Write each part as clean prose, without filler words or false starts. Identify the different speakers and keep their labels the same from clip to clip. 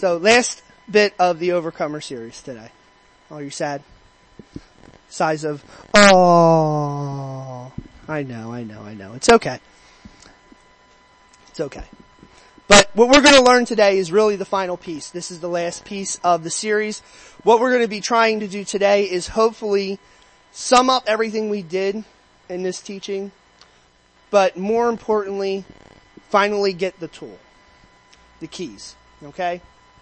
Speaker 1: So last bit of the Overcomer series today. Oh, you're sad? Sighs of, oh, I know. It's okay. It's okay. But what we're going to learn today is really the final piece. This is the last piece of the series. What we're going to be trying to do today is hopefully sum up everything we did in this teaching, but more importantly, finally get the tool, the keys, okay?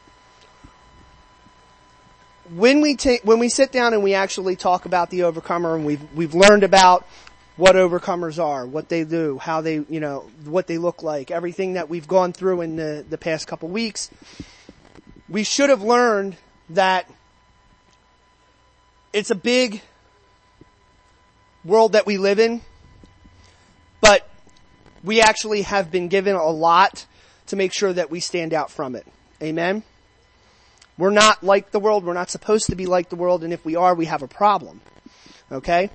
Speaker 1: When we sit down and we actually talk about the Overcomer, and we've learned about what overcomers are, what they do, how they, what they look like, everything that we've gone through in the past couple weeks, we should have learned that it's a big world that we live in, but we actually have been given a lot to make sure that we stand out from it. Amen? We're not like the world. We're not supposed to be like the world, and if we are, we have a problem. Okay?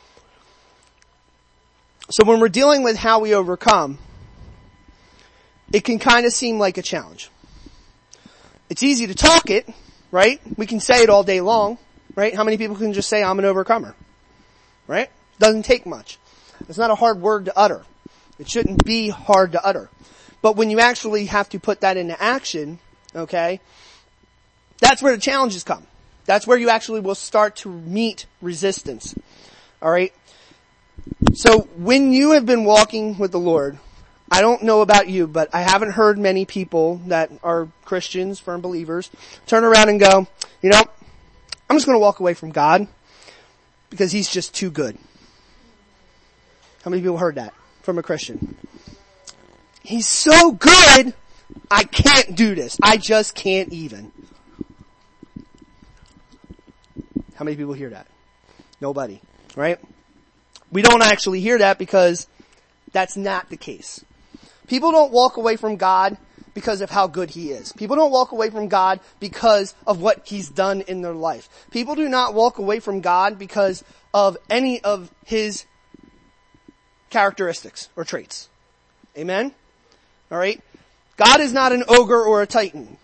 Speaker 1: So when we're dealing with how we overcome, it can kind of seem like a challenge. It's easy to talk it, right? We can say it all day long, right? How many people can just say, I'm an overcomer? Right? Doesn't take much. It's not a hard word to utter. It shouldn't be hard to utter. But when you actually have to put that into action, okay, that's where the challenges come. That's where you actually will start to meet resistance. Alright? So when you have been walking with the Lord, I don't know about you, but I haven't heard many people that are Christians, firm believers, turn around and go, I'm just going to walk away from God because He's just too good. How many people heard that from a Christian? He's so good, I can't do this. I just can't even. How many people hear that? Nobody, right? We don't actually hear that because that's not the case. People don't walk away from God because of how good He is. People don't walk away from God because of what He's done in their life. People do not walk away from God because of any of His characteristics or traits. Amen? Alright? God is not an ogre or a titan.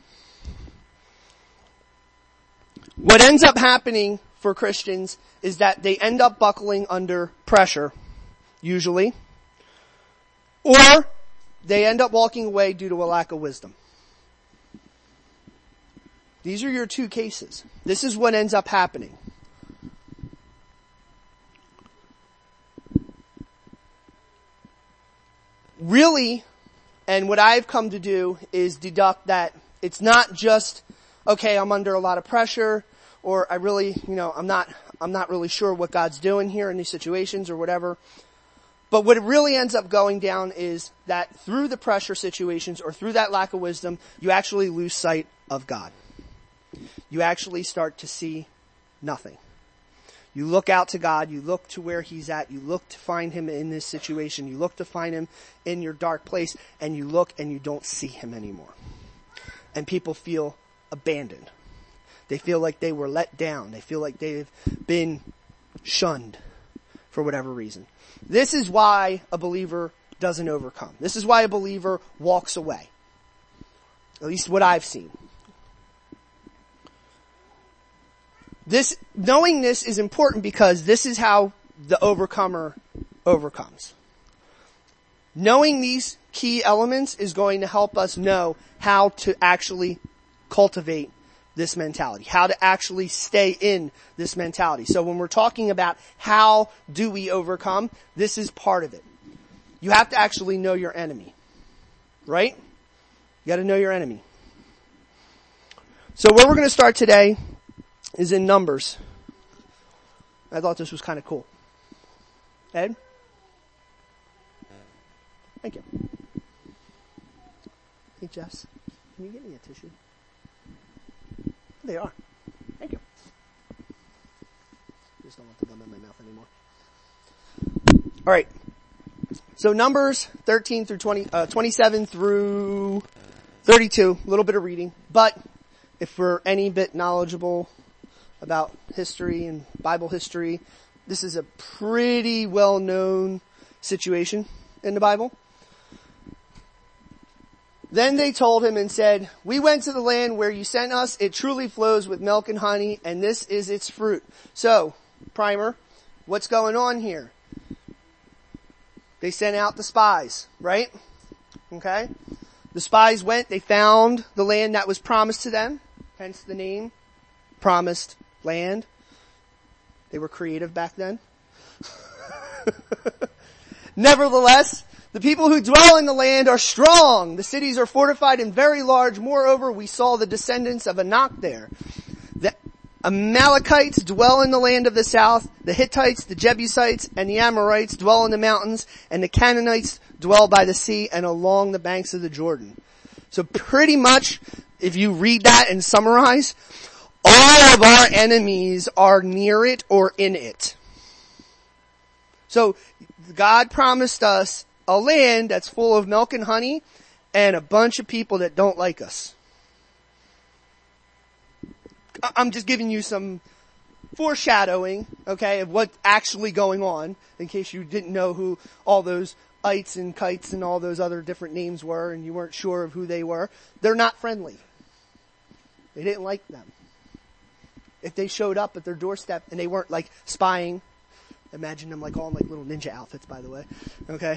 Speaker 1: What ends up happening for Christians is that they end up buckling under pressure, usually, or they end up walking away due to a lack of wisdom. These are your two cases. This is what ends up happening. Really, and what I've come to do is deduct that it's not just, okay, I'm under a lot of pressure, or I really, I'm not really sure what God's doing here in these situations or whatever. But what it really ends up going down is that through the pressure situations or through that lack of wisdom, you actually lose sight of God. You actually start to see nothing. You look out to God, you look to where He's at, you look to find Him in this situation, you look to find Him in your dark place, and you look and you don't see Him anymore. And people feel abandoned. They feel like they were let down. They feel like they've been shunned for whatever reason. This is why a believer doesn't overcome. This is why a believer walks away. At least what I've seen. Knowing this is important because this is how the overcomer overcomes. Knowing these key elements is going to help us know how to actually cultivate this mentality, how to actually stay in this mentality. So when we're talking about how do we overcome, this is part of it. You have to actually know your enemy, right? You got to know your enemy. So where we're going to start today is in Numbers. I thought this was kind of cool. Ed? Thank you. Hey, Jess, can you get me a tissue? They are. Thank you. I just don't want the gum in my mouth anymore. Alright. So Numbers 13 through 27 through 32. A little bit of reading. But if we're any bit knowledgeable about history and Bible history, this is a pretty well-known situation in the Bible. Then they told him and said, we went to the land where you sent us. It truly flows with milk and honey, and this is its fruit. So, primer, what's going on here? They sent out the spies, right? Okay? The spies went, they found the land that was promised to them, hence the name, Promised Land. They were creative back then. Nevertheless, the people who dwell in the land are strong. The cities are fortified and very large. Moreover, we saw the descendants of Anak there. The Amalekites dwell in the land of the south. The Hittites, the Jebusites, and the Amorites dwell in the mountains. And the Canaanites dwell by the sea and along the banks of the Jordan. So pretty much, if you read that and summarize, all of our enemies are near it or in it. So God promised us a land that's full of milk and honey and a bunch of people that don't like us. I'm just giving you some foreshadowing, okay, of what's actually going on, in case you didn't know who all those ites and kites and all those other different names were and you weren't sure of who they were. They're not friendly. They didn't like them. If they showed up at their doorstep and they weren't like spying, imagine them like all in like little ninja outfits, by the way. Okay.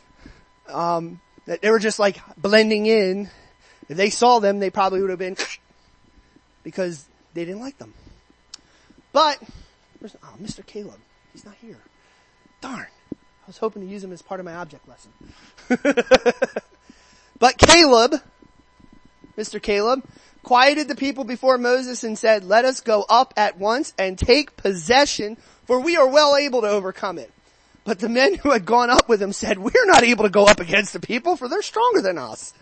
Speaker 1: They were just like blending in. If they saw them, they probably would have been because they didn't like them. But, Mr. Caleb, he's not here. Darn. I was hoping to use him as part of my object lesson. But Caleb, Mr. Caleb, quieted the people before Moses and said, let us go up at once and take possession, for we are well able to overcome it. But the men who had gone up with him said, we're not able to go up against the people, for they're stronger than us.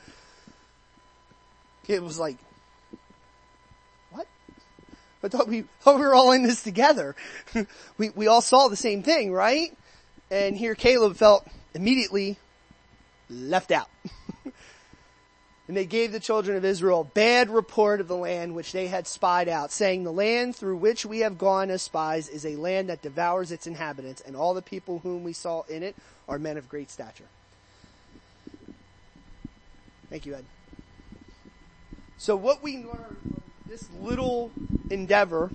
Speaker 1: It was like, what? I thought we were all in this together. We all saw the same thing, right? And here Caleb felt immediately left out. And they gave the children of Israel a bad report of the land which they had spied out, saying, the land through which we have gone as spies is a land that devours its inhabitants, and all the people whom we saw in it are men of great stature. Thank you, Ed. So what we learned from this little endeavor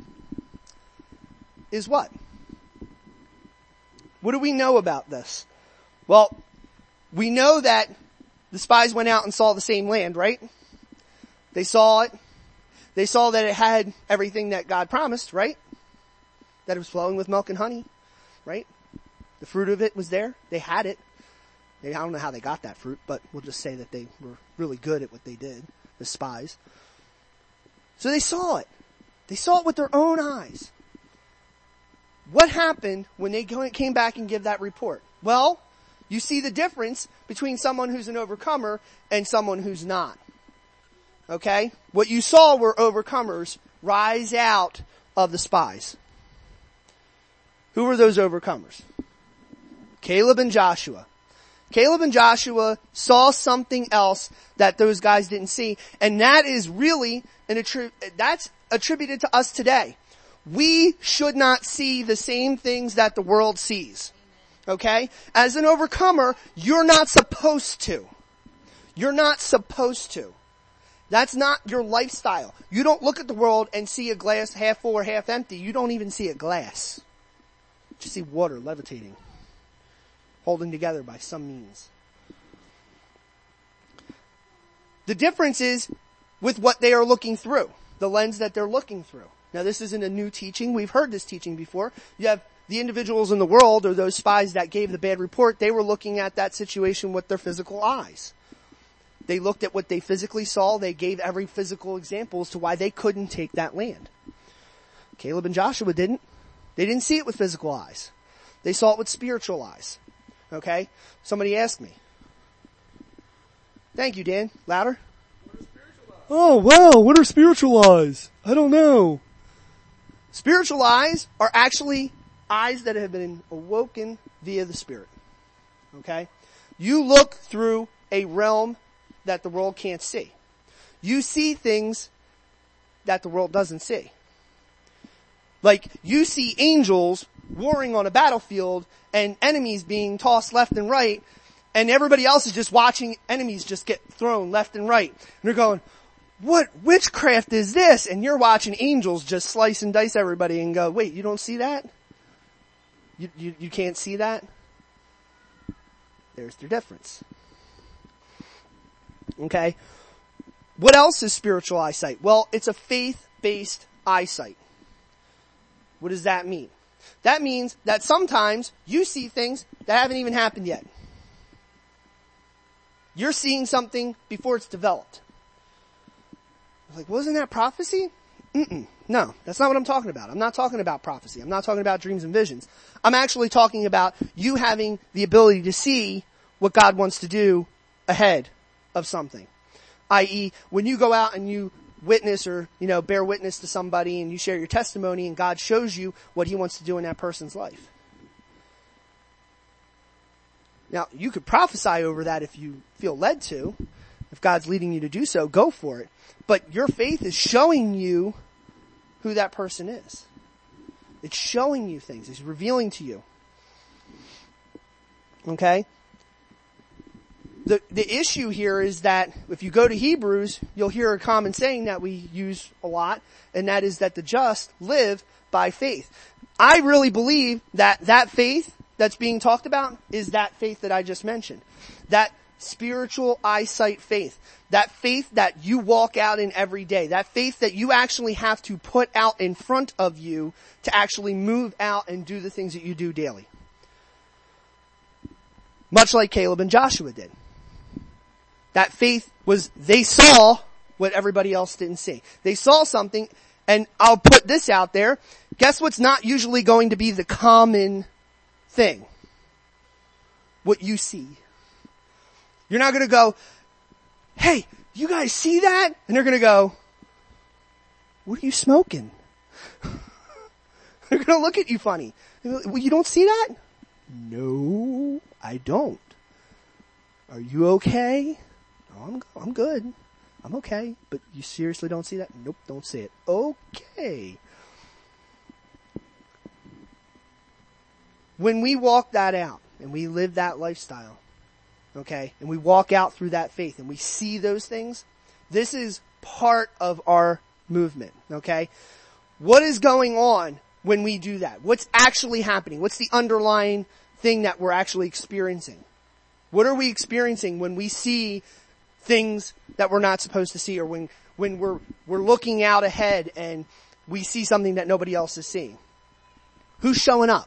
Speaker 1: is what? What do we know about this? Well, we know that the spies went out and saw the same land, right? They saw it. They saw that it had everything that God promised, right? That it was flowing with milk and honey, right? The fruit of it was there. They had it. I don't know how they got that fruit, but we'll just say that they were really good at what they did, the spies. So they saw it. They saw it with their own eyes. What happened when they came back and give that report? Well, you see the difference between someone who's an overcomer and someone who's not. Okay? What you saw were overcomers rise out of the spies. Who were those overcomers? Caleb and Joshua. Caleb and Joshua saw something else that those guys didn't see, and that is really that's attributed to us today. We should not see the same things that the world sees. Okay? As an overcomer, you're not supposed to. You're not supposed to. That's not your lifestyle. You don't look at the world and see a glass half full or half empty. You don't even see a glass. You just see water levitating, holding together by some means. The difference is with what they are looking through, the lens that they're looking through. Now, this isn't a new teaching. We've heard this teaching before. You have the individuals in the world, or those spies that gave the bad report, they were looking at that situation with their physical eyes. They looked at what they physically saw. They gave every physical example as to why they couldn't take that land. Caleb and Joshua didn't. They didn't see it with physical eyes. They saw it with spiritual eyes. Okay? Somebody asked me. Thank you, Dan. Louder. Oh, wow. What are spiritual eyes? I don't know. Spiritual eyes are actually eyes that have been awoken via the Spirit. Okay? You look through a realm that the world can't see. You see things that the world doesn't see. Like, you see angels warring on a battlefield and enemies being tossed left and right, And everybody else is just watching enemies just get thrown left and right. And they're going, what witchcraft is this? And you're watching angels just slice and dice everybody and go, wait, you don't see that? You can't see that? There's their difference. Okay? What else is spiritual eyesight? Well, it's a faith-based eyesight. What does that mean? That means that sometimes you see things that haven't even happened yet. You're seeing something before it's developed. Like, wasn't that prophecy? No, that's not what I'm talking about. I'm not talking about prophecy. I'm not talking about dreams and visions. I'm actually talking about you having the ability to see what God wants to do ahead of something. I.e., when you go out and you witness or, bear witness to somebody and you share your testimony and God shows you what He wants to do in that person's life. Now, you could prophesy over that if you feel led to. If God's leading you to do so, go for it. But your faith is showing you who that person is. It's showing you things. It's revealing to you. Okay? The issue here is that if you go to Hebrews, you'll hear a common saying that we use a lot, and that is that the just live by faith. I really believe that faith that's being talked about is that faith that I just mentioned. That spiritual eyesight faith. That faith that you walk out in every day. That faith that you actually have to put out in front of you to actually move out and do the things that you do daily. Much like Caleb and Joshua did. That faith was, they saw what everybody else didn't see. They saw something, and I'll put this out there. Guess what's not usually going to be the common thing? What you see. You're not going to go, hey, you guys see that? And they're going to go, what are you smoking? They're going to look at you funny. Well, you don't see that? No, I don't. Are you okay? No, I'm good. I'm okay. But you seriously don't see that? Nope, don't see it. Okay. When we walk that out and we live that lifestyle, okay, and we walk out through that faith and we see those things, this is part of our movement, okay? What is going on when we do that? What's actually happening? What's the underlying thing that we're actually experiencing? What are we experiencing when we see things that we're not supposed to see, or when we're looking out ahead and we see something that nobody else is seeing? Who's showing up?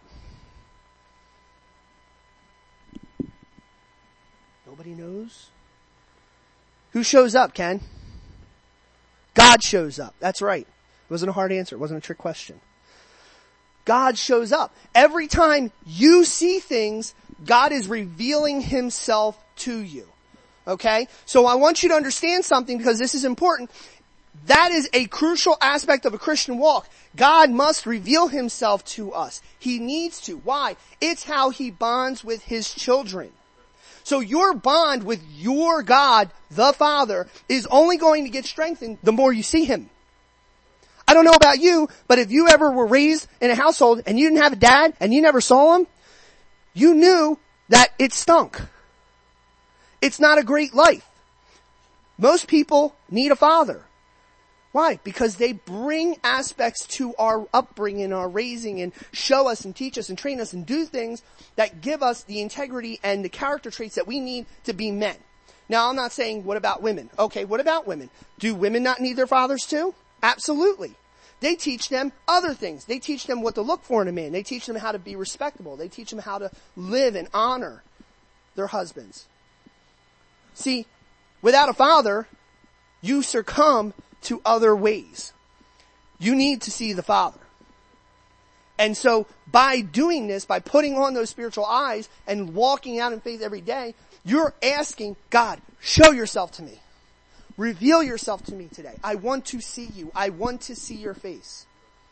Speaker 1: Nobody knows. Who shows up, Ken? God shows up. That's right. It wasn't a hard answer. It wasn't a trick question. God shows up. Every time you see things, God is revealing Himself to you. Okay? So I want you to understand something, because this is important. That is a crucial aspect of a Christian walk. God must reveal Himself to us. He needs to. Why? It's how He bonds with His children. So your bond with your God, the Father, is only going to get strengthened the more you see Him. I don't know about you, but if you ever were raised in a household and you didn't have a dad and you never saw him, you knew that it stunk. It's not a great life. Most people need a father. Why? Because they bring aspects to our upbringing, our raising, and show us and teach us and train us and do things that give us the integrity and the character traits that we need to be men. Now, I'm not saying, what about women? Okay, what about women? Do women not need their fathers too? Absolutely. They teach them other things. They teach them what to look for in a man. They teach them how to be respectable. They teach them how to live and honor their husbands. See, without a father, you succumb to other ways. You need to see the Father. And so by doing this, by putting on those spiritual eyes and walking out in faith every day, you're asking God, show yourself to me. Reveal yourself to me today. I want to see you. I want to see your face.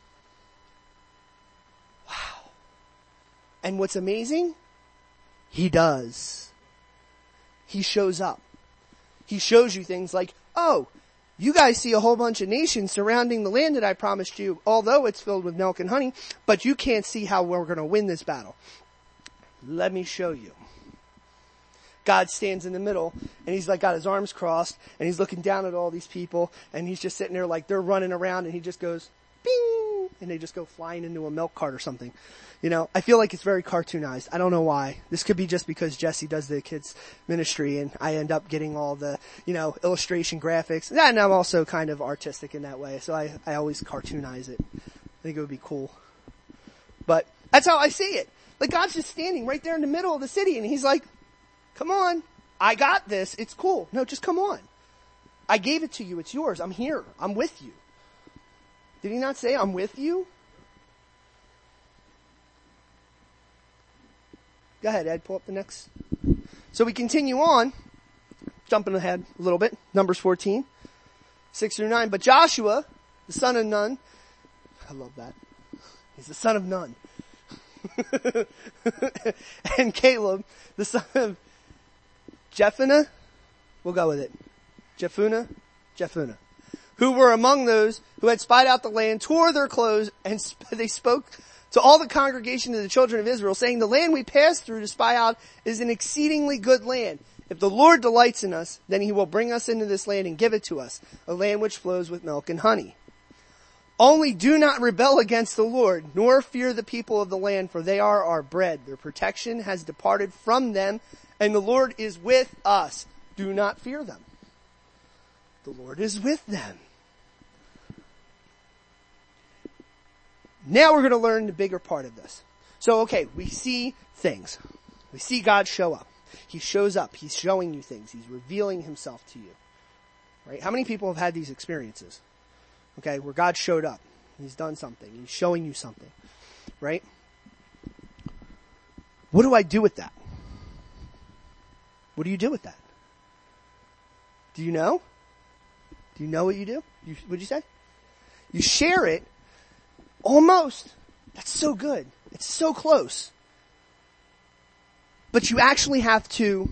Speaker 1: Wow. And what's amazing? He does. He shows up. He shows you things like, oh, you guys see a whole bunch of nations surrounding the land that I promised you, although it's filled with milk and honey, but you can't see how we're going to win this battle. Let me show you. God stands in the middle, and he's like got his arms crossed, and he's looking down at all these people, and he's just sitting there like they're running around, and he just goes, bing, and they just go flying into a milk cart or something. You know, I feel like it's very cartoonized. I don't know why. This could be just because Jesse does the kids ministry, and I end up getting all the, you know, illustration graphics. And I'm also kind of artistic in that way, so I always cartoonize it. I think it would be cool. But that's how I see it. Like God's just standing right there in the middle of the city, and he's like, come on, I got this, it's cool. No, just come on. I gave it to you, it's yours, I'm here, I'm with you. Did he not say, I'm with you? Go ahead, Ed, pull up the next. So we continue on, jumping ahead a little bit, Numbers 14, 6 through 9. But Joshua, the son of Nun, I love that. He's the son of Nun. And Caleb, the son of Jephunneh, we'll go with it. Jephunneh, who were among those who had spied out the land, tore their clothes, and they spoke to all the congregation of the children of Israel, saying, the land we passed through to spy out is an exceedingly good land. If the Lord delights in us, then he will bring us into this land and give it to us, a land which flows with milk and honey. Only do not rebel against the Lord, nor fear the people of the land, for they are our bread. Their protection has departed from them, and the Lord is with us. Do not fear them. The Lord is with them. Now we're going to learn the bigger part of this. So, okay, we see things. We see God show up. He shows up. He's showing you things. He's revealing himself to you. Right? How many people have had these experiences? Okay, where God showed up. He's done something. He's showing you something. Right? What do I do with that? What do you do with that? Do you know? Do you know what you do? What'd you say? You share it. Almost. That's so good. It's so close. But you actually have to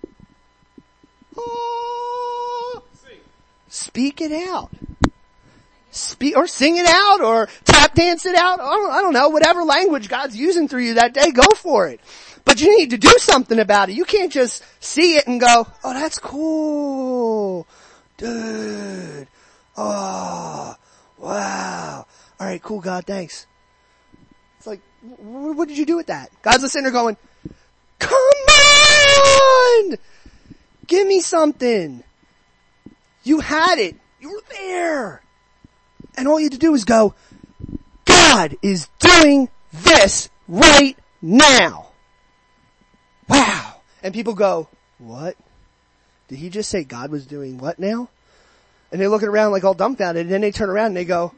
Speaker 1: speak it out. Speak or sing it out or tap dance it out. I don't know. Whatever language God's using through you that day, go for it. But you need to do something about it. You can't just see it and go, oh, that's cool. Dude. Oh, wow. All right, cool, God, thanks. It's like, what did you do with that? God's a sinner going, come on! Give me something. You had it. You were there. And all you had to do is go, God is doing this right now. Wow. And people go, what? Did he just say God was doing what now? And they're looking around like all dumbfounded, and then they turn around and they go,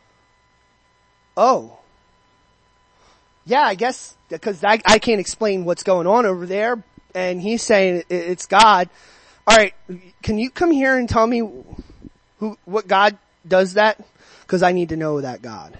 Speaker 1: oh. Yeah, I guess, because I can't explain what's going on over there, and he's saying it's God. Alright, can you come here and tell me what God does that? Because I need to know that God.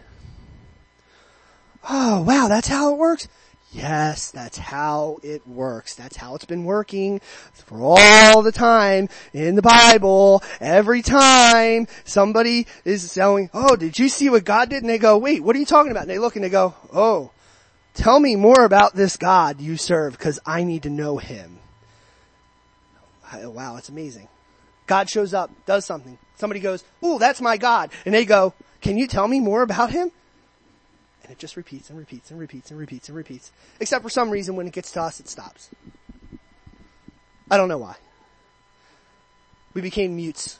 Speaker 1: Oh, wow, that's how it works? Yes, that's how it works. That's how it's been working for all the time in the Bible. Every time somebody is saying, oh, did you see what God did? And they go, wait, what are you talking about? And they look and they go, oh, tell me more about this God you serve because I need to know him. Wow, it's amazing. God shows up, does something. Somebody goes, ooh, that's my God. And they go, can you tell me more about him? And it just repeats and repeats and repeats and repeats and repeats. Except for some reason when it gets to us, it stops. I don't know why. We became mutes.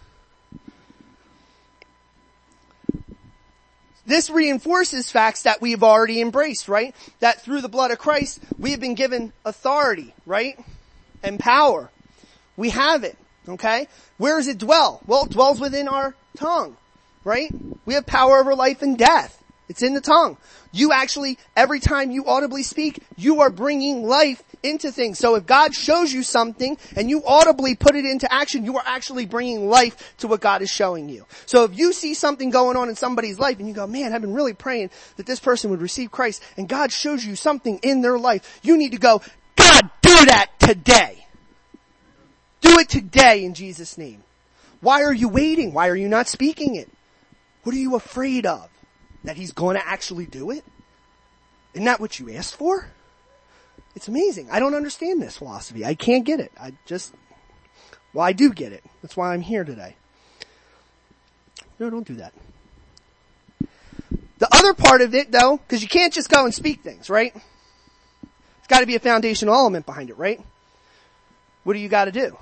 Speaker 1: This reinforces facts that we've already embraced, right? That through the blood of Christ, we have been given authority, right? And power. We have it, okay? Where does it dwell? Well, it dwells within our tongue, right? We have power over life and death. It's in the tongue. You actually, every time you audibly speak, you are bringing life into things. So if God shows you something and you audibly put it into action, you are actually bringing life to what God is showing you. So if you see something going on in somebody's life and you go, man, I've been really praying that this person would receive Christ, and God shows you something in their life, you need to go, God, do that today. Do it today in Jesus' name. Why are you waiting? Why are you not speaking it? What are you afraid of? That he's going to actually do it? Isn't that what you asked for? It's amazing. I don't understand this philosophy. I can't get it. I do get it. That's why I'm here today. No, don't do that. The other part of it though, because you can't just go and speak things, right? It's got to be a foundational element behind it, right? What do you got to do?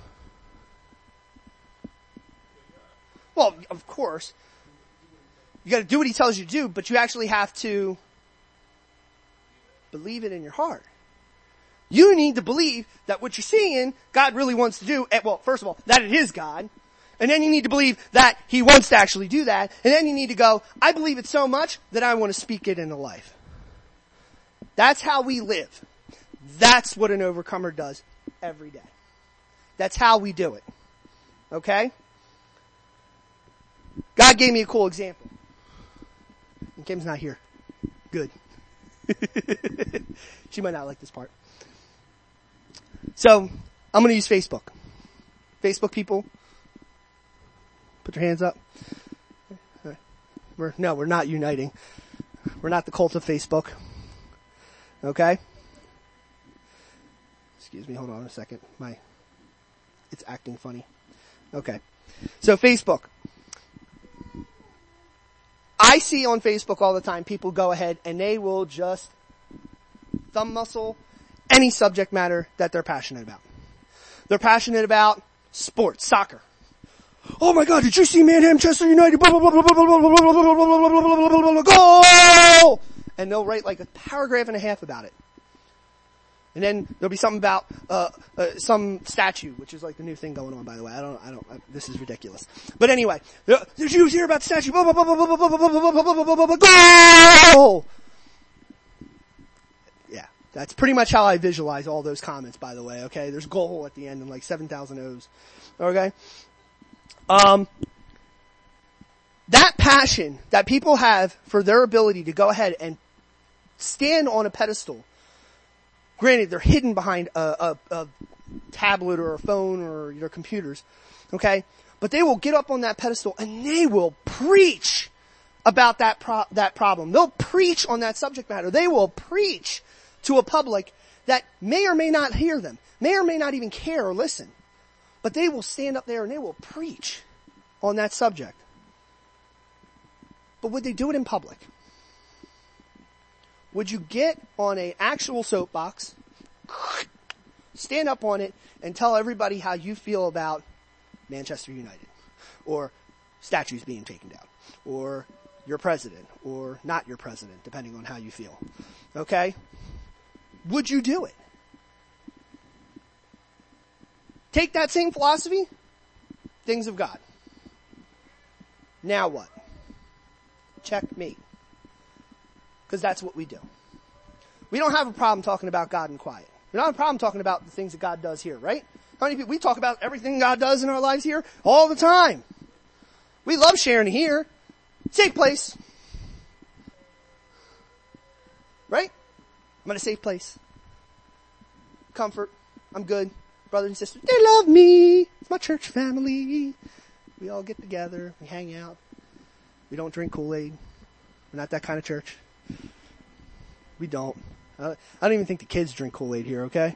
Speaker 1: Well, of course, you got to do what he tells you to do, but you actually have to believe it in your heart. You need to believe that what you're seeing, God really wants to do. Well, first of all, that it is God. And then you need to believe that he wants to actually do that. And then you need to go, I believe it so much that I want to speak it into life. That's how we live. That's what an overcomer does every day. That's how we do it. Okay? God gave me a cool example. And Kim's not here. Good. She might not like this part. So, I'm going to use Facebook. Facebook people, put your hands up. We're not uniting. We're not the cult of Facebook. Okay? Excuse me, hold on a second. It's acting funny. Okay. So Facebook. I see on Facebook all the time people go ahead and they will just thumb muscle any subject matter that they're passionate about. They're passionate about sports, soccer. Oh my God, did you see Manchester United? Blah, blah, blah, blah, blah, blah, blah, blah, blah, blah, blah, blah, blah, goal! And they'll write like a paragraph and a half about it. And then there'll be something about, some statue, which is like the new thing going on, by the way. This is ridiculous. But anyway, did you hear about the statue? Blah, blah, blah, blah, blah, blah, blah, blah, blah, blah, blah, blah, blah, blah, goal! Yeah, that's pretty much how I visualize all those comments, by the way, okay? There's goal at the end and like 7,000 O's. Okay? That passion that people have for their ability to go ahead and stand on a pedestal. Granted, they're hidden behind a tablet or a phone or your computers, okay? But they will get up on that pedestal and they will preach about that problem. They'll preach on that subject matter. They will preach to a public that may or may not hear them, may or may not even care or listen. But they will stand up there and they will preach on that subject. But would they do it in public? Would you get on an actual soapbox, stand up on it, and tell everybody how you feel about Manchester United, or statues being taken down, or your president, or not your president, depending on how you feel? Okay? Would you do it? Take that same philosophy, things of God. Now what? Checkmate. Because that's what we do. We don't have a problem talking about God in quiet. We don't have a problem talking about the things that God does here, right? How many people, we talk about everything God does in our lives here all the time. We love sharing it here. Safe place. Right? I'm in a safe place. Comfort. I'm good. Brothers and sisters, they love me. It's my church family. We all get together. We hang out. We don't drink Kool-Aid. We're not that kind of church. We don't. I don't even think the kids drink Kool-Aid here, okay?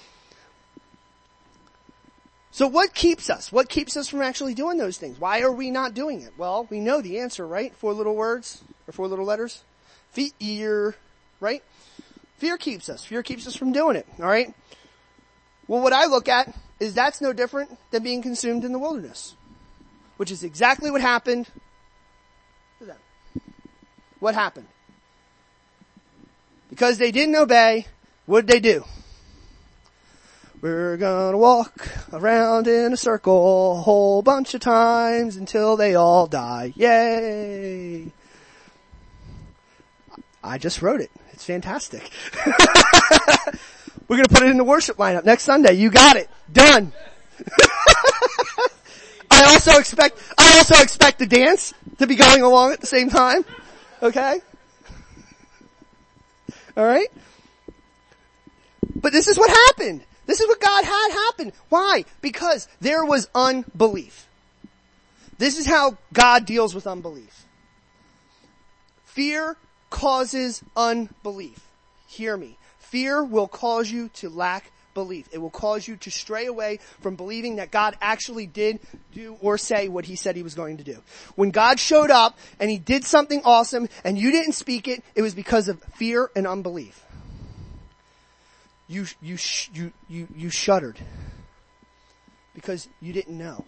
Speaker 1: So what keeps us? What keeps us from actually doing those things? Why are we not doing it? Well, we know the answer, right? 4 little words, or 4 little letters. Fear, right? Fear keeps us. Fear keeps us from doing it, alright? Well, what I look at is that's no different than being consumed in the wilderness. Which is exactly what happened to them. What happened? Because they didn't obey, what did they do? We're gonna walk around in a circle a whole bunch of times until they all die. Yay! I just wrote it. It's fantastic. We're gonna put it in the worship lineup next Sunday. You got it. Done. I also expect the dance to be going along at the same time. Okay? Alright? But this is what happened. This is what God had happen. Why? Because there was unbelief. This is how God deals with unbelief. Fear causes unbelief. Hear me. Fear will cause you to lack belief. It will cause you to stray away from believing that God actually did do or say what he said he was going to do. When God showed up and he did something awesome and you didn't speak it, it was because of fear and unbelief. You shuddered because you didn't know.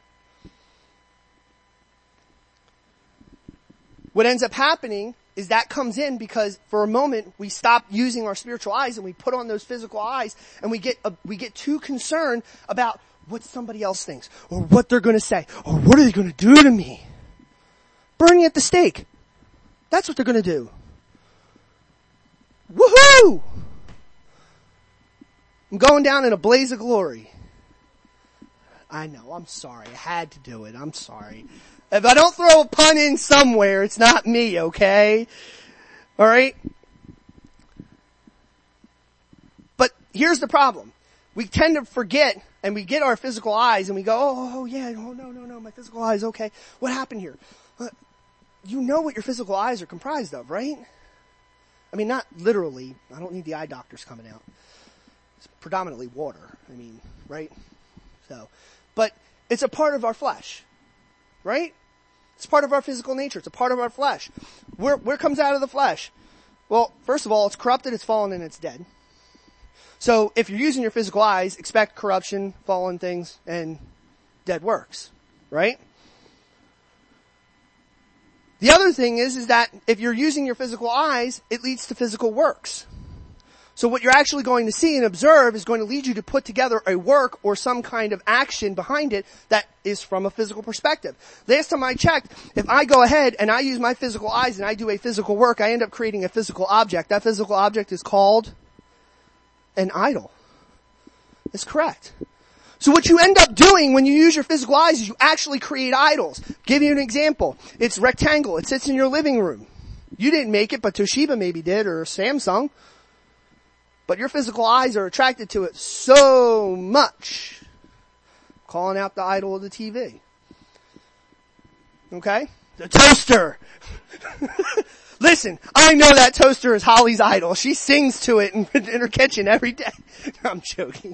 Speaker 1: What ends up happening is that comes in because for a moment we stop using our spiritual eyes and we put on those physical eyes and we get too concerned about what somebody else thinks or what they're going to say or what are they going to do to me. Burning at the stake. That's what they're going to do. Woohoo! I'm going down in a blaze of glory. I know, I'm sorry. I had to do it. I'm sorry. If I don't throw a pun in somewhere, it's not me, okay? Alright? But here's the problem. We tend to forget, and we get our physical eyes, and we go, oh yeah, oh no, my physical eyes, okay. What happened here? You know what your physical eyes are comprised of, right? I mean, not literally. I don't need the eye doctors coming out. It's predominantly water. I mean, right? So, but it's a part of our flesh. Right? It's part of our physical nature. It's a part of our flesh. Where comes out of the flesh? Well, first of all, it's corrupted, it's fallen, and it's dead. So if you're using your physical eyes, expect corruption, fallen things, and dead works. Right? The other thing is that if you're using your physical eyes, it leads to physical works. So what you're actually going to see and observe is going to lead you to put together a work or some kind of action behind it that is from a physical perspective. Last time I checked, if I go ahead and I use my physical eyes and I do a physical work, I end up creating a physical object. That physical object is called an idol. That's correct. So what you end up doing when you use your physical eyes is you actually create idols. Give you an example. It's rectangle. It sits in your living room. You didn't make it, but Toshiba maybe did, or Samsung. But your physical eyes are attracted to it so much. Calling out the idol of the TV. Okay? The toaster. Listen, I know that toaster is Holly's idol. She sings to it in her kitchen every day. I'm joking.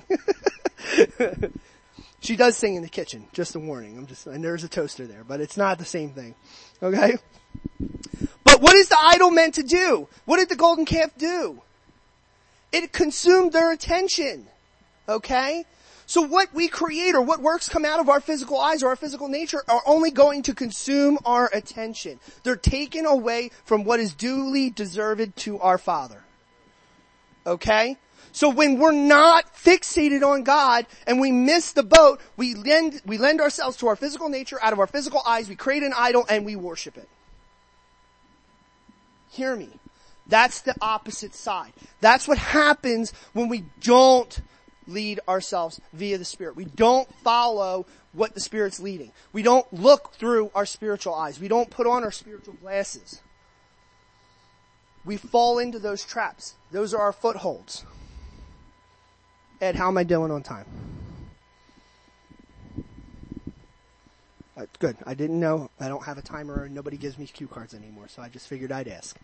Speaker 1: She does sing in the kitchen. Just a warning. And there's a toaster there, but it's not the same thing. Okay? But what is the idol meant to do? What did the golden calf do? It consumed their attention. Okay? So what we create or what works come out of our physical eyes or our physical nature are only going to consume our attention. They're taken away from what is duly deserved to our Father. Okay? So when we're not fixated on God and we miss the boat, we lend ourselves to our physical nature out of our physical eyes, we create an idol and we worship it. Hear me. That's the opposite side. That's what happens when we don't lead ourselves via the Spirit. We don't follow what the Spirit's leading. We don't look through our spiritual eyes. We don't put on our spiritual glasses. We fall into those traps. Those are our footholds. Ed, how am I doing on time? Good. I didn't know. I don't have a timer and nobody gives me cue cards anymore, so I just figured I'd ask.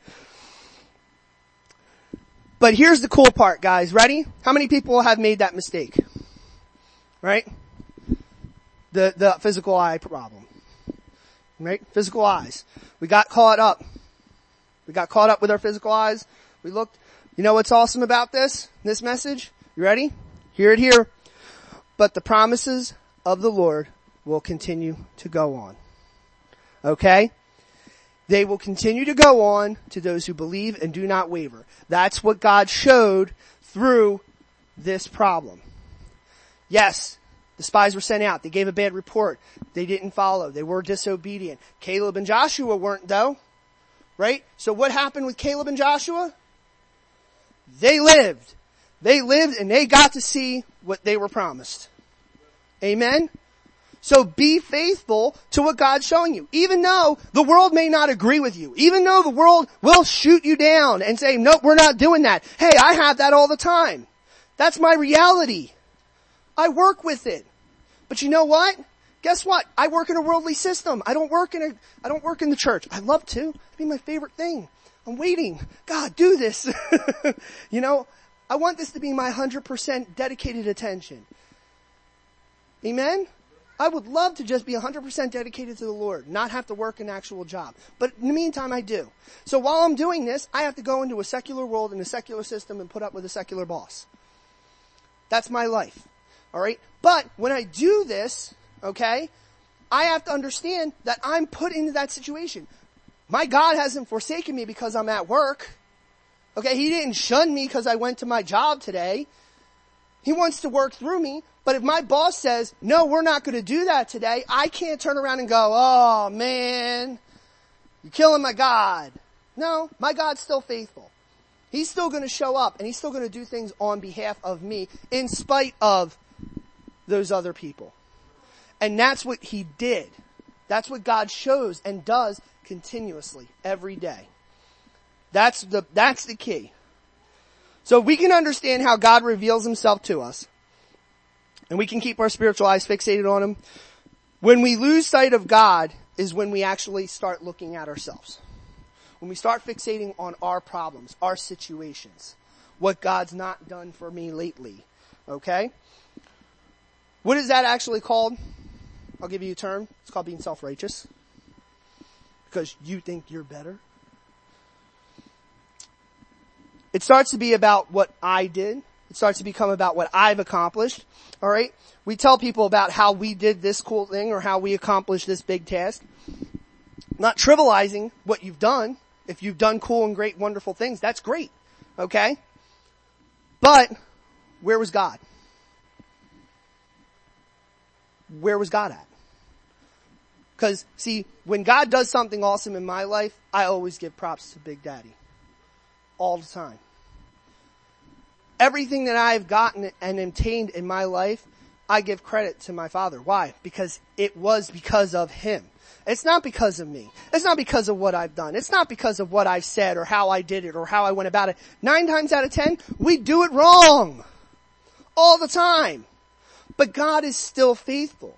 Speaker 1: But here's the cool part, guys. Ready? How many people have made that mistake? Right? The physical eye problem. Right? Physical eyes. We got caught up. We got caught up with our physical eyes. We looked. You know what's awesome about this message? You ready? Hear it here. But the promises of the Lord will continue to go on. Okay? They will continue to go on to those who believe and do not waver. That's what God showed through this problem. Yes, the spies were sent out. They gave a bad report. They didn't follow. They were disobedient. Caleb and Joshua weren't though. Right? So what happened with Caleb and Joshua? They lived. They lived and they got to see what they were promised. Amen? So be faithful to what God's showing you. Even though the world may not agree with you. Even though the world will shoot you down and say, nope, we're not doing that. Hey, I have that all the time. That's my reality. I work with it. But you know what? Guess what? I work in a worldly system. I don't work in the church. I love to. It'd be my favorite thing. I'm waiting. God, do this. You know, I want this to be my 100% dedicated attention. Amen? I would love to just be 100% dedicated to the Lord, not have to work an actual job. But in the meantime, I do. So while I'm doing this, I have to go into a secular world and a secular system and put up with a secular boss. That's my life. Alright? But when I do this, okay, I have to understand that I'm put into that situation. My God hasn't forsaken me because I'm at work. Okay, He didn't shun me because I went to my job today. He wants to work through me. But if my boss says, no, we're not going to do that today, I can't turn around and go, oh man, you're killing my God. No, my God's still faithful. He's still going to show up and He's still going to do things on behalf of me in spite of those other people. And that's what He did. That's what God shows and does continuously every day. That's the key. So we can understand how God reveals Himself to us. And we can keep our spiritual eyes fixated on Him. When we lose sight of God is when we actually start looking at ourselves. When we start fixating on our problems, our situations, what God's not done for me lately. Okay? What is that actually called? I'll give you a term. It's called being self-righteous. Because you think you're better. It starts to be about what I did. It starts to become about what I've accomplished. Alright? We tell people about how we did this cool thing or how we accomplished this big task. Not trivializing what you've done. If you've done cool and great, wonderful things, that's great. Okay? But, where was God? Where was God at? Because, see, when God does something awesome in my life, I always give props to Big Daddy. All the time. Everything that I've gotten and obtained in my life, I give credit to my Father. Why? Because it was because of Him. It's not because of me. It's not because of what I've done. It's not because of what I've said or how I did it or how I went about it. 9 times out of 10, we do it wrong. All the time. But God is still faithful.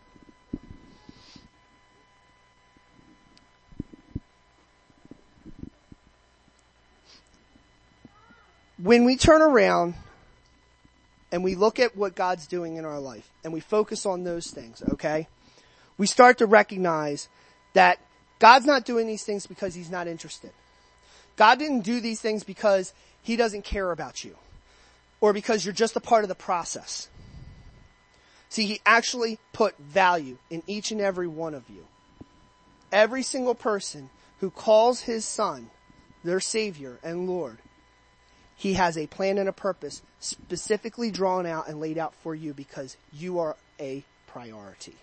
Speaker 1: When we turn around and we look at what God's doing in our life and we focus on those things, okay, we start to recognize that God's not doing these things because He's not interested. God didn't do these things because He doesn't care about you or because you're just a part of the process. See, He actually put value in each and every one of you. Every single person who calls His Son their Savior and Lord, He has a plan and a purpose specifically drawn out and laid out for you because you are a priority.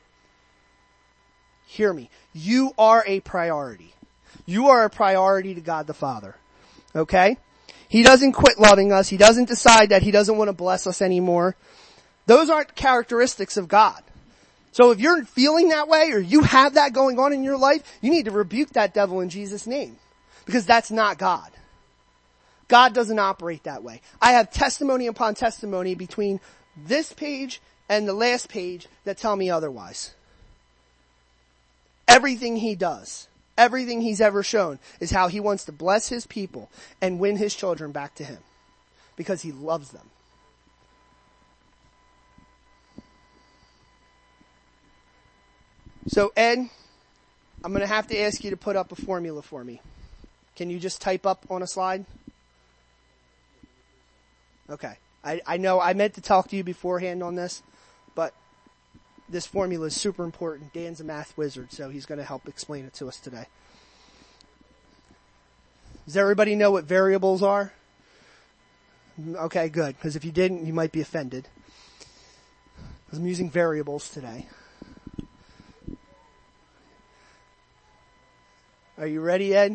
Speaker 1: Hear me. You are a priority. You are a priority to God the Father. Okay? He doesn't quit loving us. He doesn't decide that He doesn't want to bless us anymore. Those aren't characteristics of God. So if you're feeling that way or you have that going on in your life, you need to rebuke that devil in Jesus' name. Because that's not God. God doesn't operate that way. I have testimony upon testimony between this page and the last page that tell me otherwise. Everything He does, everything He's ever shown is how He wants to bless His people and win His children back to Him. Because He loves them. So Ed, I'm going to have to ask you to put up a formula for me. Can you just type up on a slide? Okay. I know I meant to talk to you beforehand on this, but this formula is super important. Dan's a math wizard, so he's going to help explain it to us today. Does everybody know what variables are? Okay, good. Because if you didn't, you might be offended. Because I'm using variables today. Are you ready, Ed?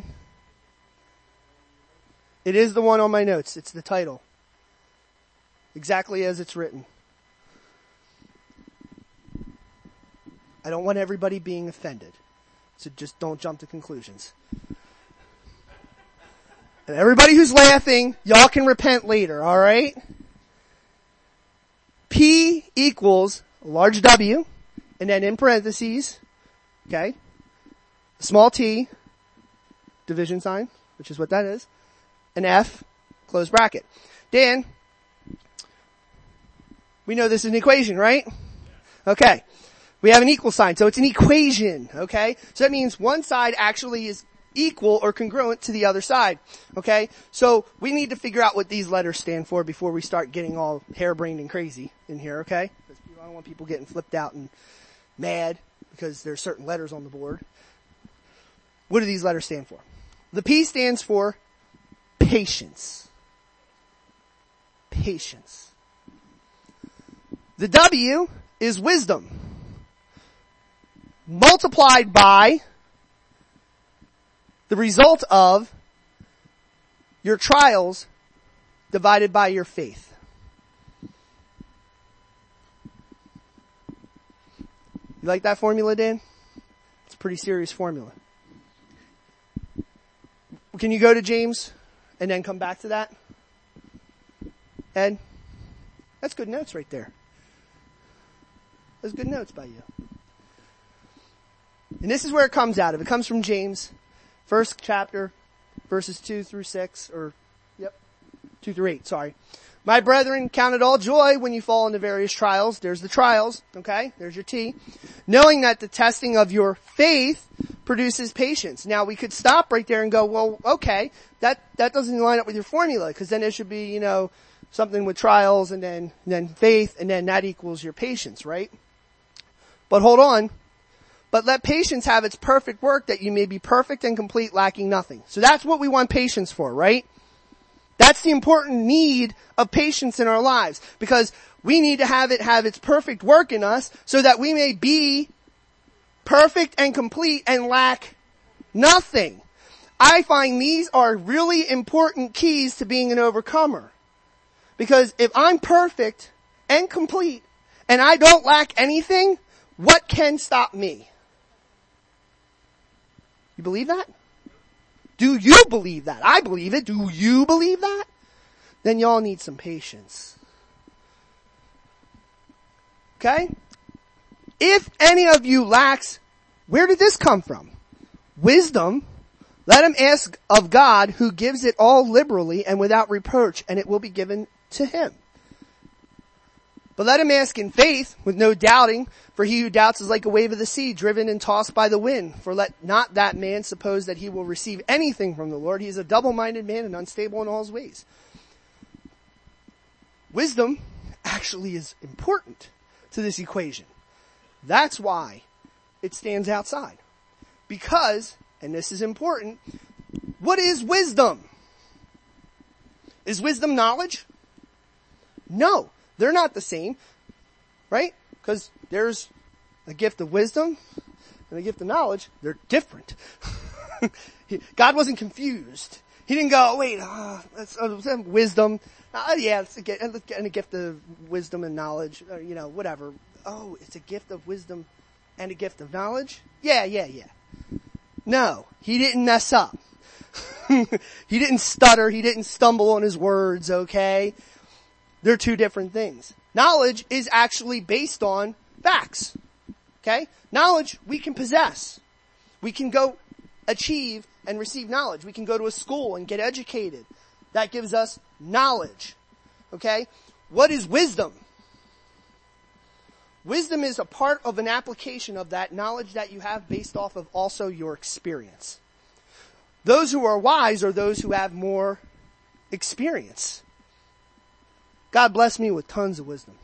Speaker 1: It is the one on my notes. It's the title. Exactly as it's written. I don't want everybody being offended. So just don't jump to conclusions. And everybody who's laughing, y'all can repent later, alright? P equals a large W, and then in parentheses, okay, small t, division sign, which is what that is, an F, close bracket. Dan, we know this is an equation, right? Okay. We have an equal sign, so it's an equation, okay? So that means one side actually is equal or congruent to the other side, okay? So we need to figure out what these letters stand for before we start getting all harebrained and crazy in here, okay? Because I don't want people getting flipped out and mad because there's certain letters on the board. What do these letters stand for? The P stands for patience. Patience. The W is wisdom, multiplied by the result of your trials divided by your faith. You like that formula, Dan? It's a pretty serious formula. Can you go to James and then come back to that? Ed? That's good notes right there. That's good notes by you. And this is where it comes out of. It comes from James, first chapter, verses 2 through 6, 2 through 8, sorry. My brethren, count it all joy when you fall into various trials. There's the trials, okay? There's your T. Knowing that the testing of your faith produces patience. Now we could stop right there and go, well, okay, that doesn't line up with your formula, because then it should be, something with trials and then faith, and then that equals your patience, right? But hold on. But let patience have its perfect work, that you may be perfect and complete, lacking nothing. So that's what we want patience for, right? That's the important need of patience in our lives, because we need to have it have its perfect work in us so that we may be perfect and complete and lack nothing. I find these are really important keys to being an overcomer. Because if I'm perfect and complete and I don't lack anything, what can stop me? You believe that? Do you believe that? I believe it. Do you believe that? Then y'all need some patience. Okay? If any of you lacks, where did this come from? Wisdom. Let him ask of God, who gives it all liberally and without reproach, and it will be given to him. But let him ask in faith, with no doubting, for he who doubts is like a wave of the sea, driven and tossed by the wind. For let not that man suppose that he will receive anything from the Lord. He is a double-minded man and unstable in all his ways. Wisdom actually is important to this equation. That's why it stands outside. Because, and this is important, what is wisdom? Is wisdom knowledge? No. They're not the same, right? Because there's a gift of wisdom and a gift of knowledge. They're different. God wasn't confused. He didn't go, wait, that's wisdom. It's a gift of wisdom and knowledge, or, whatever. Oh, it's a gift of wisdom and a gift of knowledge? Yeah. No, he didn't mess up. He didn't stutter. He didn't stumble on his words, okay? They're two different things. Knowledge is actually based on facts. Okay? Knowledge we can possess. We can go achieve and receive knowledge. We can go to a school and get educated. That gives us knowledge. Okay? What is wisdom? Wisdom is a part of an application of that knowledge that you have based off of also your experience. Those who are wise are those who have more experience. God bless me with tons of wisdom.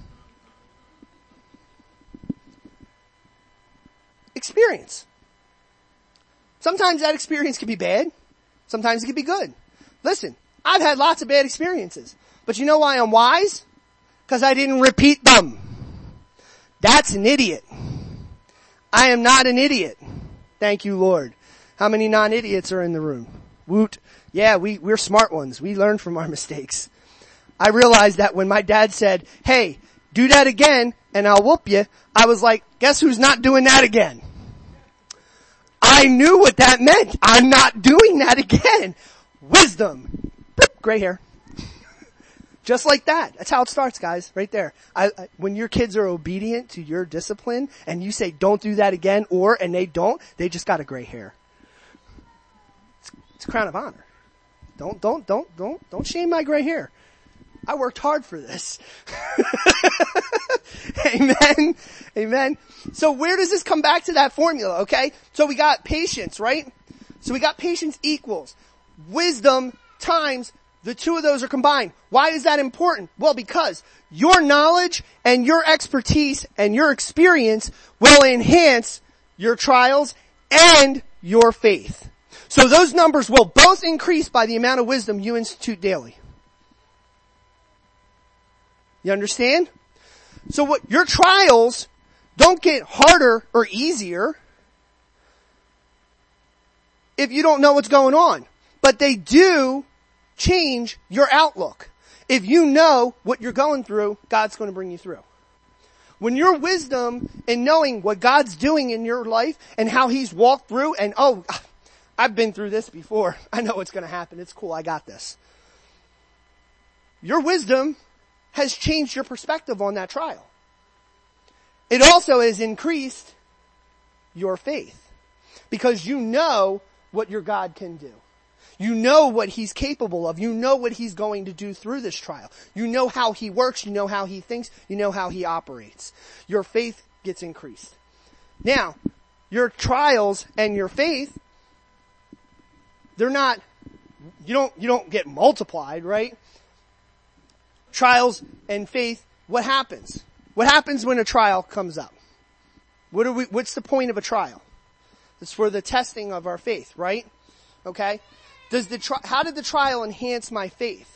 Speaker 1: Experience. Sometimes that experience can be bad. Sometimes it can be good. Listen, I've had lots of bad experiences. But you know why I'm wise? Because I didn't repeat them. That's an idiot. I am not an idiot. Thank you, Lord. How many non-idiots are in the room? Woot. Yeah, we're smart ones. We learn from our mistakes. I realized that when my dad said, hey, do that again and I'll whoop you, I was like, guess who's not doing that again? I knew what that meant. I'm not doing that again. Wisdom. Bloop, gray hair. Just like that. That's how it starts, guys, right there. When your kids are obedient to your discipline and you say don't do that again, and they don't, they just got a gray hair. It's a crown of honor. Don't shame my gray hair. I worked hard for this. Amen. Amen. So where does this come back to that formula, okay? So we got patience, right? So we got patience equals wisdom times the two of those are combined. Why is that important? Well, because your knowledge and your expertise and your experience will enhance your trials and your faith. So those numbers will both increase by the amount of wisdom you institute daily. You understand? So what your trials don't get harder or easier if you don't know what's going on. But they do change your outlook. If you know what you're going through, God's going to bring you through. When your wisdom in knowing what God's doing in your life and how He's walked through and, oh, I've been through this before. I know what's going to happen. It's cool. I got this. Your wisdom has changed your perspective on that trial. It also has increased your faith because you know what your God can do. You know what He's capable of. You know what He's going to do through this trial. You know how He works. You know how He thinks. You know how He operates. Your faith gets increased. Now, your trials and your faith, they're not, you don't get multiplied, right? Trials and faith, what happens? What happens when a trial comes up? What's the point of a trial? It's for the testing of our faith, right? Okay? How did the trial enhance my faith?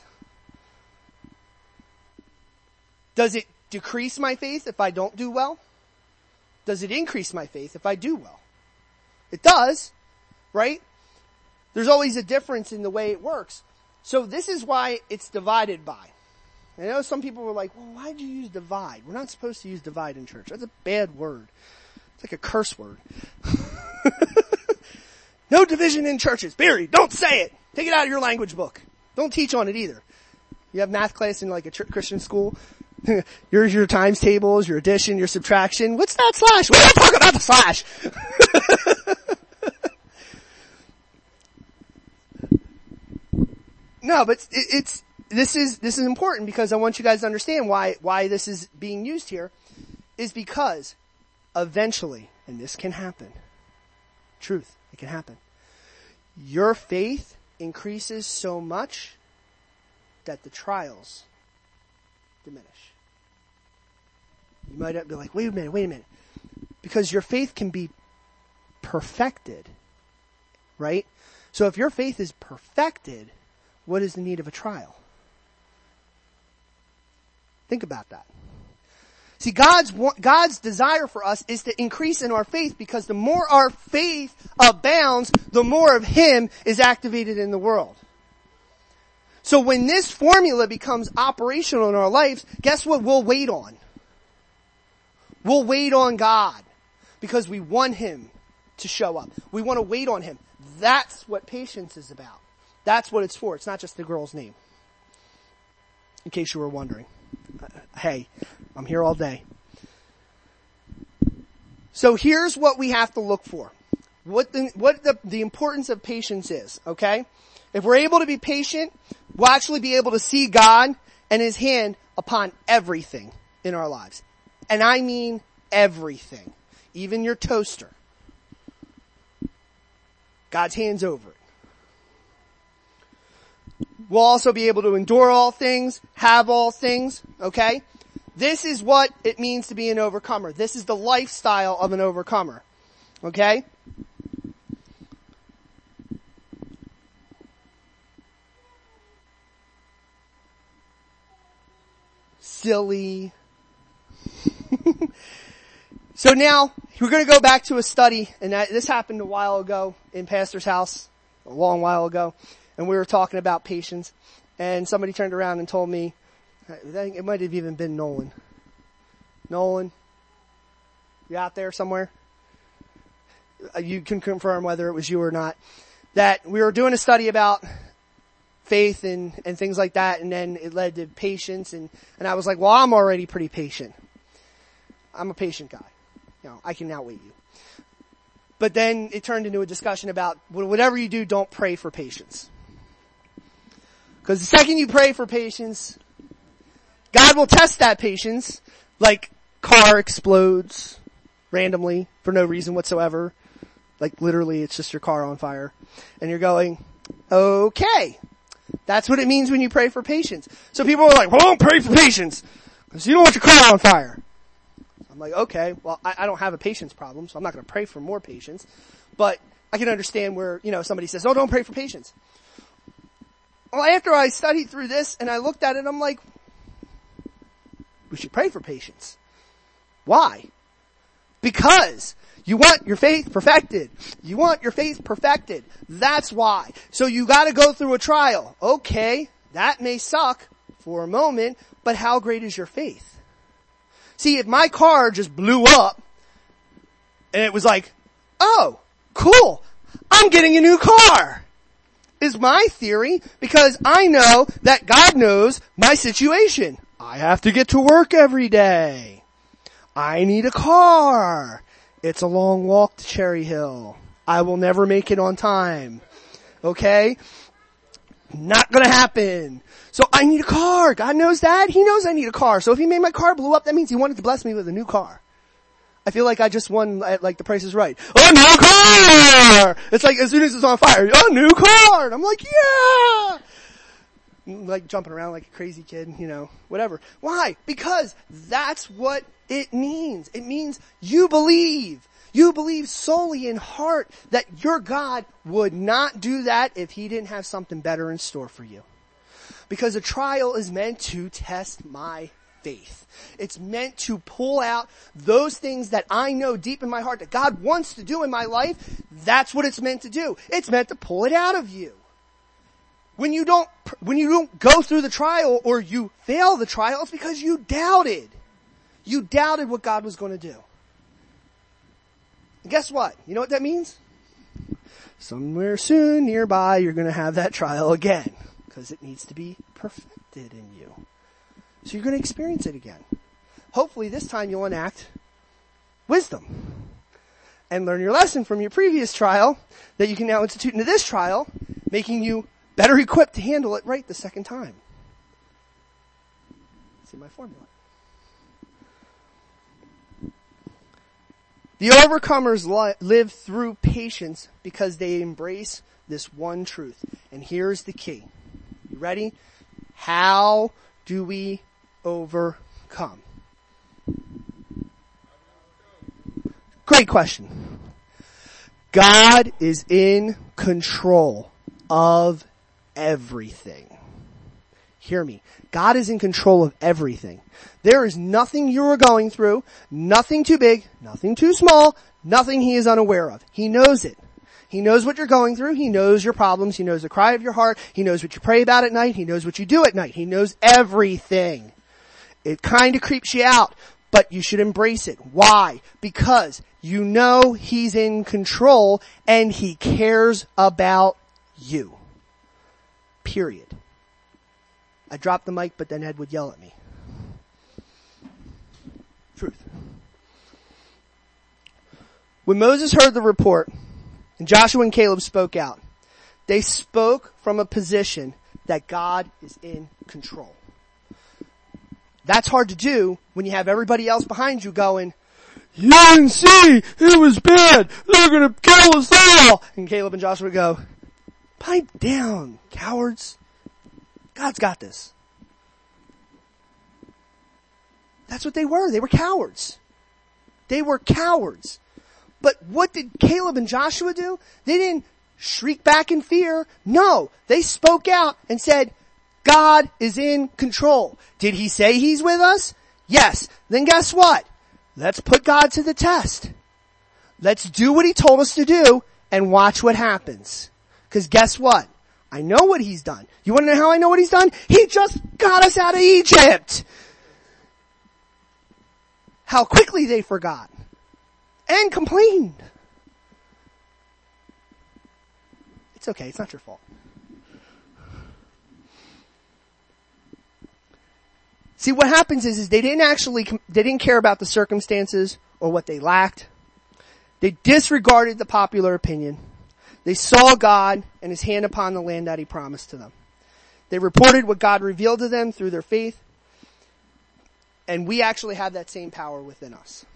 Speaker 1: Does it decrease my faith if I don't do well? Does it increase my faith if I do well? It does, right? There's always a difference in the way it works. So this is why it's divided by. I know some people were like, well, why'd you use divide? We're not supposed to use divide in church. That's a bad word. It's like a curse word. No division in churches. Barry, don't say it. Take it out of your language book. Don't teach on it either. You have math class in like a Christian school. Here's your times tables, your addition, your subtraction. What's that slash? We're not talking about the slash. No, but this is important because I want you guys to understand why this is being used here is because eventually, and this can happen, truth, it can happen. Your faith increases so much that the trials diminish. You might be like, wait a minute. Because your faith can be perfected, right? So if your faith is perfected, what is the need of a trial? Think about that. See, God's desire for us is to increase in our faith because the more our faith abounds, the more of Him is activated in the world. So when this formula becomes operational in our lives, guess what we'll wait on? We'll wait on God because we want Him to show up. We want to wait on Him. That's what patience is about. That's what it's for. It's not just the girl's name. In case you were wondering. Hey, I'm here all day. So here's what we have to look for. What the importance of patience is, okay? If we're able to be patient, we'll actually be able to see God and His hand upon everything in our lives. And I mean everything. Even your toaster. God's hand's over it. We'll also be able to endure all things, have all things, okay? This is what it means to be an overcomer. This is the lifestyle of an overcomer, okay? Silly. So now, we're going to go back to a study, and this happened a while ago in Pastor's house, a long while ago, and we were talking about patience, and somebody turned around and told me, I think it might have even been Nolan. Nolan, you out there somewhere? You can confirm whether it was you or not. That we were doing a study about faith and things like that, and then it led to patience, and I was like, well, I'm already pretty patient. I'm a patient guy. You know, I can outweigh you. But then it turned into a discussion about whatever you do, don't pray for patience. Because the second you pray for patience, God will test that patience, like car explodes randomly for no reason whatsoever. Like literally it's just your car on fire. And you're going, okay. That's what it means when you pray for patience. So people are like, well, don't pray for patience because you don't want your car on fire. I'm like, okay, well, I don't have a patience problem, so I'm not going to pray for more patience. But I can understand where, somebody says, oh, don't pray for patience. Well, after I studied through this and I looked at it, I'm like, we should pray for patience. Why? Because you want your faith perfected. You want your faith perfected. That's why. So you gotta go through a trial. Okay, that may suck for a moment, but how great is your faith? See, if my car just blew up and it was like, oh, cool, I'm getting a new car, is my theory, because I know that God knows my situation. I have to get to work every day. I need a car. It's a long walk to Cherry Hill. I will never make it on time. Okay? Not gonna happen. So I need a car. God knows that. He knows I need a car. So if he made my car blow up, that means he wanted to bless me with a new car. I feel like I just won, like, The Price is Right. A new car! It's like, as soon as it's on fire, a new car! And I'm like, yeah! Like, jumping around like a crazy kid, whatever. Why? Because that's what it means. It means you believe. You believe solely in heart that your God would not do that if he didn't have something better in store for you. Because a trial is meant to test my faith. It's meant to pull out those things that I know deep in my heart that God wants to do in my life. That's what it's meant to do. It's meant to pull it out of you. When you don't go through the trial or you fail the trial, it's because you doubted. You doubted what God was going to do. And guess what? You know what that means? Somewhere soon nearby, you're going to have that trial again. Because it needs to be perfected in you. So you're going to experience it again. Hopefully this time you'll enact wisdom. And learn your lesson from your previous trial that you can now institute into this trial, making you better equipped to handle it right the second time. See my formula. The overcomers live through patience because they embrace this one truth. And here's the key. You ready? How do we overcome? Great question. God is in control of everything. Hear me. God is in control of everything. There is nothing you are going through, nothing too big, nothing too small, nothing he is unaware of. He knows it. He knows what you're going through. He knows your problems. He knows the cry of your heart. He knows what you pray about at night. He knows what you do at night. He knows everything. It kind of creeps you out, but you should embrace it. Why? Because you know he's in control and he cares about you. Period. I dropped the mic, but then Ed would yell at me. Truth. When Moses heard the report, and Joshua and Caleb spoke out, they spoke from a position that God is in control. That's hard to do when you have everybody else behind you going, you didn't see, it was bad, they're gonna kill us all. And Caleb and Joshua go, pipe down, cowards. God's got this. That's what they were. They were cowards. They were cowards. But what did Caleb and Joshua do? They didn't shriek back in fear. No, they spoke out and said, God is in control. Did he say he's with us? Yes. Then guess what? Let's put God to the test. Let's do what he told us to do and watch what happens. Because guess what? I know what he's done. You want to know how I know what he's done? He just got us out of Egypt. How quickly they forgot and complained. It's okay. It's not your fault. See, what happens is they didn't care about the circumstances or what they lacked. They disregarded the popular opinion. They saw God and his hand upon the land that he promised to them. They reported what God revealed to them through their faith. And we actually have that same power within us.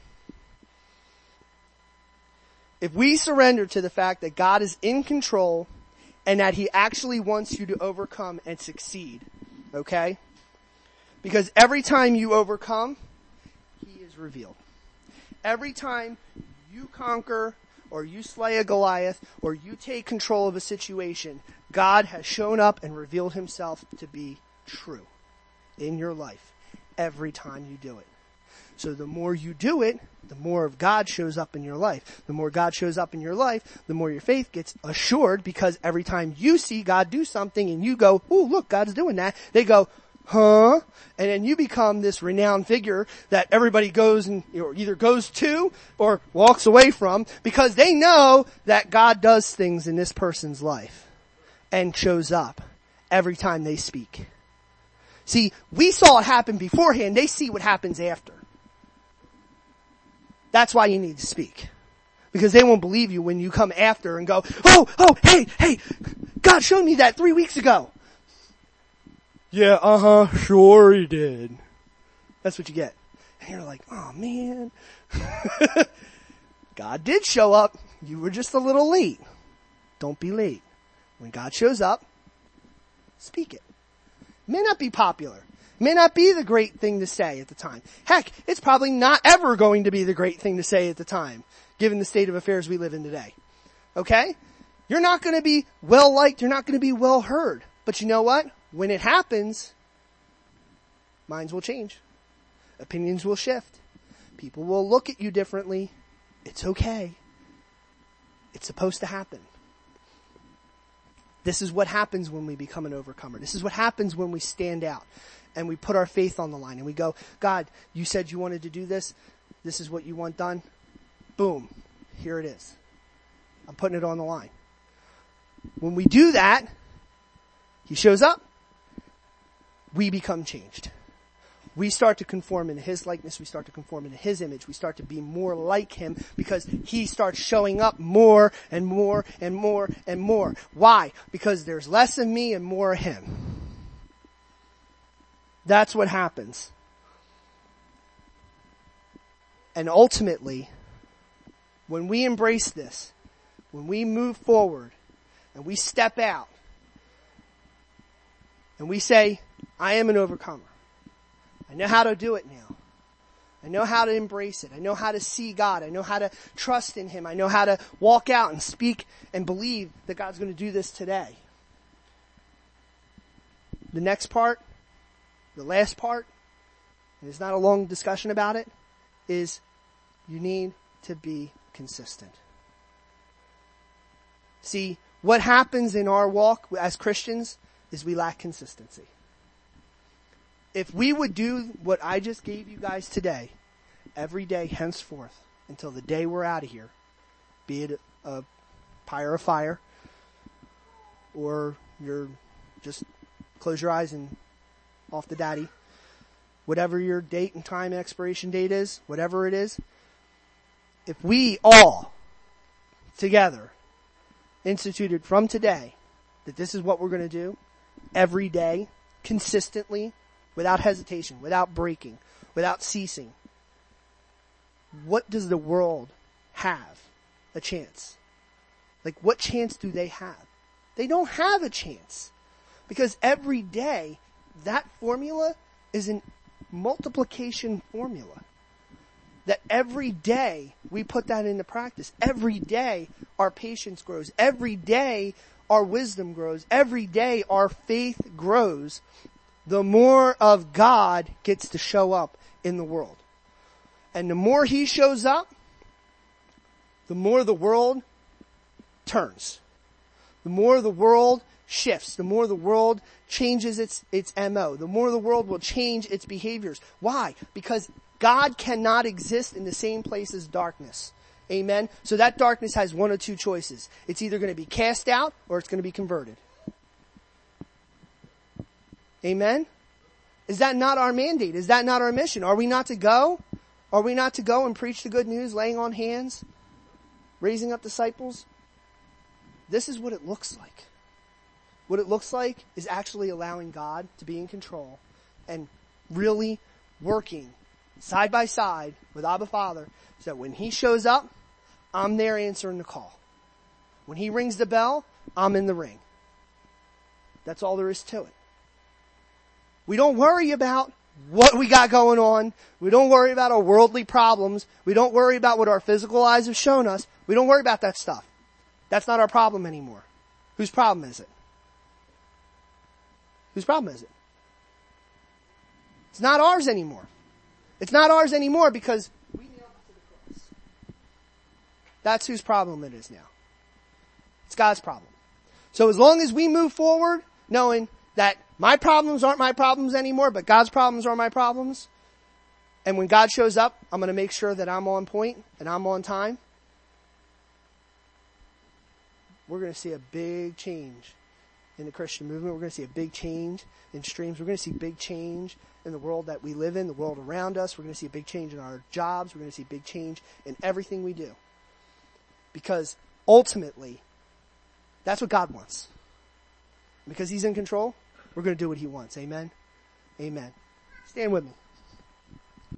Speaker 1: If we surrender to the fact that God is in control and that He actually wants you to overcome and succeed, okay? Because every time you overcome, He is revealed. Every time you conquer or you slay a Goliath or you take control of a situation, God has shown up and revealed Himself to be true in your life every time you do it. So the more you do it, the more of God shows up in your life. The more God shows up in your life, the more your faith gets assured, because every time you see God do something and you go, "Ooh, look, God's doing that," they go, "Huh?" And then you become this renowned figure that everybody goes and or either goes to or walks away from, because they know that God does things in this person's life and shows up every time they speak. See, we saw it happen beforehand. They see what happens after. That's why you need to speak. Because they won't believe you when you come after and go, oh, hey, God showed me that 3 weeks ago. Yeah, sure He did. That's what you get. And you're like, oh man. God did show up. You were just a little late. Don't be late. When God shows up, speak it. It may not be popular. It may not be the great thing to say at the time. Heck, it's probably not ever going to be the great thing to say at the time, given the state of affairs we live in today. Okay? You're not going to be well liked. You're not going to be well heard. But you know what? When it happens, minds will change. Opinions will shift. People will look at you differently. It's okay. It's supposed to happen. This is what happens when we become an overcomer. This is what happens when we stand out and we put our faith on the line and we go, God, you said you wanted to do this. This is what you want done. Boom. Here it is. I'm putting it on the line. When we do that, He shows up. We become changed. We start to conform into His likeness. We start to conform into His image. We start to be more like Him because He starts showing up more and more and more and more. Why? Because there's less of me and more of Him. That's what happens. And ultimately, when we embrace this, when we move forward and we step out and we say, I am an overcomer. I know how to do it now. I know how to embrace it. I know how to see God. I know how to trust in Him. I know how to walk out and speak and believe that God's going to do this today. The next part, the last part, and it's not a long discussion about it, is you need to be consistent. See, what happens in our walk as Christians is we lack consistency. If we would do what I just gave you guys today, every day henceforth, until the day we're out of here, be it a pyre of fire, or you're just close your eyes and off the daddy, whatever your date and time expiration date is, whatever it is, if we all together instituted from today that this is what we're going to do every day, consistently, without hesitation, without breaking, without ceasing, what does the world have a chance? Like, what chance do they have? They don't have a chance. Because every day, that formula is a multiplication formula. That every day we put that into practice. Every day our patience grows. Every day our wisdom grows. Every day our faith grows. The more of God gets to show up in the world. And the more He shows up, the more the world turns. The more the world shifts. The more the world changes its MO. The more the world will change its behaviors. Why? Because God cannot exist in the same place as darkness. Amen? So that darkness has one of two choices. It's either going to be cast out or it's going to be converted. Amen? Is that not our mandate? Is that not our mission? Are we not to go? Are we not to go and preach the good news, laying on hands, raising up disciples? This is what it looks like. What it looks like is actually allowing God to be in control and really working side by side with Abba Father, so that when He shows up, I'm there answering the call. When He rings the bell, I'm in the ring. That's all there is to it. We don't worry about what we got going on. We don't worry about our worldly problems. We don't worry about what our physical eyes have shown us. We don't worry about that stuff. That's not our problem anymore. Whose problem is it? Whose problem is it? It's not ours anymore. It's not ours anymore because we nailed it to the cross. That's whose problem it is now. It's God's problem. So as long as we move forward knowing that my problems aren't my problems anymore, but God's problems are my problems, and when God shows up, I'm going to make sure that I'm on point and I'm on time, we're going to see a big change in the Christian movement. We're going to see a big change in streams. We're going to see big change in the world that we live in, the world around us. We're going to see a big change in our jobs. We're going to see a big change in everything we do. Because ultimately, that's what God wants. Because He's in control, we're going to do what He wants. Amen? Amen. Stand with me.